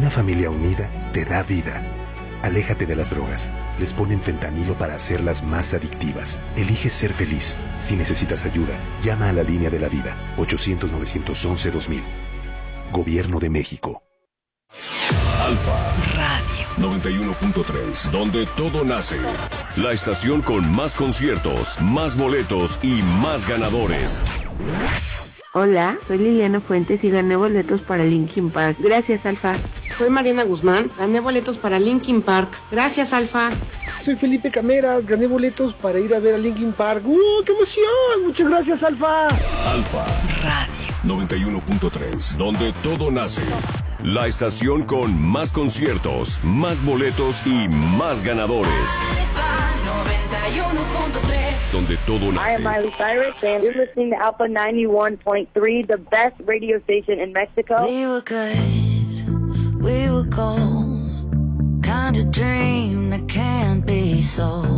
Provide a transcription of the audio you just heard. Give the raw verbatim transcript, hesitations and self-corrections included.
Una familia unida te da vida. Aléjate de las drogas. Les ponen fentanilo para hacerlas más adictivas. Elige ser feliz. Si necesitas ayuda, llama a la línea de la vida. ochocientos, novecientos once, dos mil. Gobierno de México. Alfa Radio noventa y uno punto tres, donde todo nace. La estación con más conciertos, más boletos y más ganadores. Hola, soy Liliana Fuentes y gané boletos para Linkin Park. Gracias, Alfa. Soy Mariana Guzmán, gané boletos para Linkin Park. Gracias, Alfa. Soy Felipe Cameras, gané boletos para ir a ver a Linkin Park. ¡Uh, qué emoción! Muchas gracias, Alfa. Alfa Radio noventa y uno punto tres, donde todo nace. La estación con más conciertos, más boletos y más ganadores. Alfa noventa y uno punto tres, donde todo nace. I am Miley Cyrus and you're listening to Alpha ninety-one point three, the best radio station in Mexico. We were good, we were gold, kind of dream that can't be sold.